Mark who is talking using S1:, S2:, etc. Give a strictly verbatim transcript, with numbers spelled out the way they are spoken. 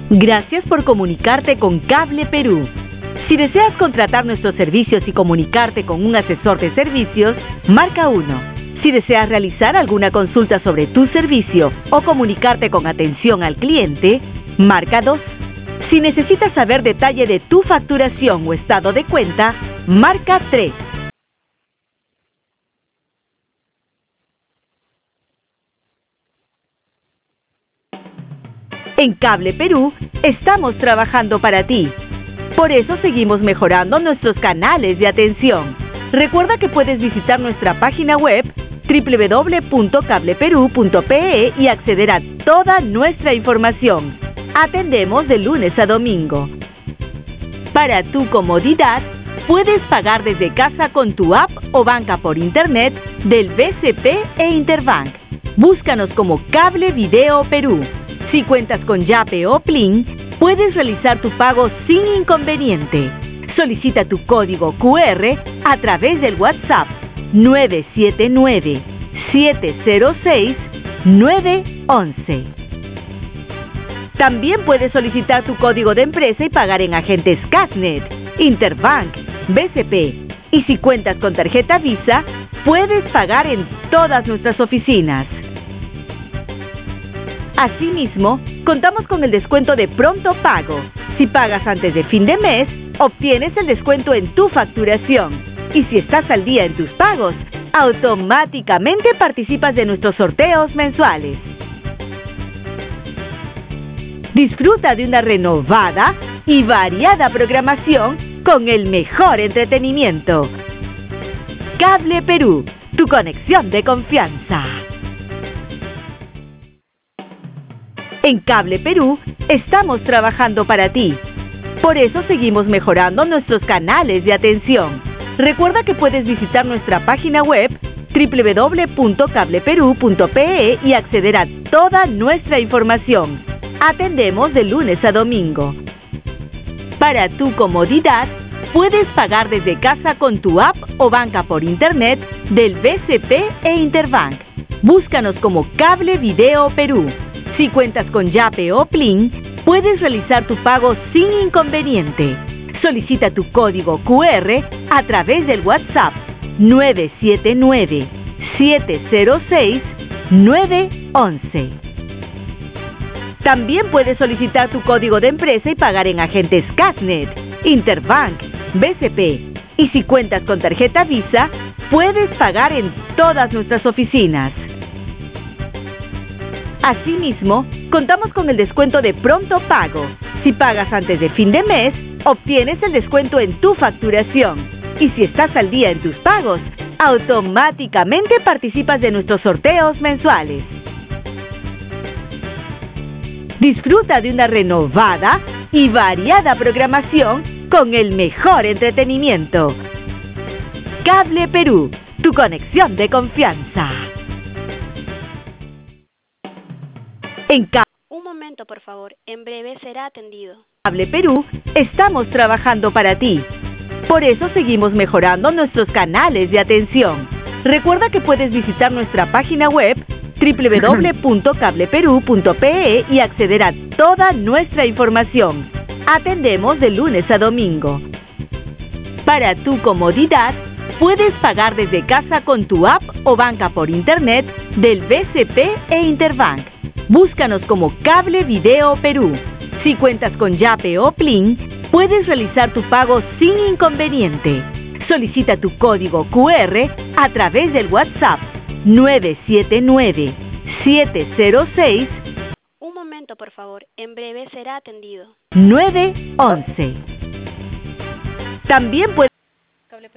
S1: Gracias por comunicarte con Cable Perú. Si deseas contratar nuestros servicios y comunicarte con un asesor de servicios, marca uno. Si deseas realizar alguna consulta sobre tu servicio o comunicarte con atención al cliente, marca dos. Si necesitas saber detalle de tu facturación o estado de cuenta, marca tres. En Cable Perú, estamos trabajando para ti. Por eso seguimos mejorando nuestros canales de atención. Recuerda que puedes visitar nuestra página web doble u doble u doble u punto cable perú punto pe e y acceder a toda nuestra información. Atendemos de lunes a domingo. Para tu comodidad, puedes pagar desde casa con tu app o banca por internet del B C P e Interbank. Búscanos como Cable Video Perú. Si cuentas con Yape o Plin, puedes realizar tu pago sin inconveniente. Solicita tu código cu erre a través del WhatsApp nueve siete nueve, siete cero seis, nueve once. También puedes solicitar tu código de empresa y pagar en agentes Casnet, Interbank, B C P. Y si cuentas con tarjeta Visa, puedes pagar en todas nuestras oficinas. Asimismo, contamos con el descuento de pronto pago. Si pagas antes de fin de mes, obtienes el descuento en tu facturación. Y si estás al día en tus pagos, automáticamente participas de nuestros sorteos mensuales. Disfruta de una renovada y variada programación con el mejor entretenimiento. Cable Perú, tu conexión de confianza. En Cable Perú, estamos trabajando para ti. Por eso seguimos mejorando nuestros canales de atención. Recuerda que puedes visitar nuestra página web doble u doble u doble u punto cable perú punto pe e y acceder a toda nuestra información. Atendemos de lunes a domingo. Para tu comodidad, puedes pagar desde casa con tu app o banca por internet del B C P e Interbank. Búscanos como Cable Video Perú. Si cuentas con Yape o Plin, puedes realizar tu pago sin inconveniente. Solicita tu código cu erre a través del WhatsApp nueve siete nueve, siete cero seis, nueve once. También puedes solicitar tu código de empresa y pagar en agentes Casnet, Interbank, B C P. Y si cuentas con tarjeta Visa, puedes pagar en todas nuestras oficinas. Asimismo, contamos con el descuento de pronto pago. Si pagas antes de fin de mes, obtienes el descuento en tu facturación. Y si estás al día en tus pagos, automáticamente participas de nuestros sorteos mensuales. Disfruta de una renovada y variada programación con el mejor entretenimiento. Cable Perú, tu conexión de confianza. En Cable
S2: Un momento, por favor. En breve será atendido.
S1: Cable Perú, estamos trabajando para ti. Por eso seguimos mejorando nuestros canales de atención. Recuerda que puedes visitar nuestra página web doble u doble u doble u punto cable perú punto pe e y acceder a toda nuestra información. Atendemos de lunes a domingo. Para tu comodidad, puedes pagar desde casa con tu app o banca por internet del B C P e Interbank. Búscanos como Cable Video Perú. Si cuentas con Yape o Plin, puedes realizar tu pago sin inconveniente. Solicita tu código cu erre a través del WhatsApp nueve siete nueve, siete cero seis.
S2: Un momento, por favor. En breve será atendido.
S1: nueve once. También puedes